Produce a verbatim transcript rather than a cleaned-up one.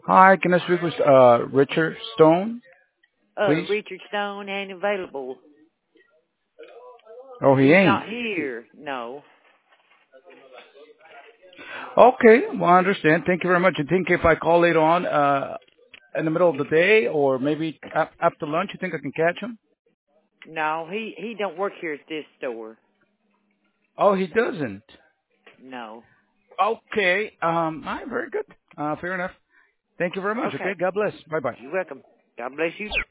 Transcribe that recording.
Hi, can I speak with uh, Richard Stone, Uh, please? Richard Stone ain't available. Oh, he He's ain't. not here. No. Okay, well, I understand. Thank you very much. You think if I call later on uh, in the middle of the day or maybe ap- after lunch, you think I can catch him? No, he, he don't work here at this store. Oh, he doesn't. No. Okay. Um, all right, very good. Uh, fair enough. Thank you very much. Okay. Okay, God bless. Bye-bye. You're welcome. God bless you.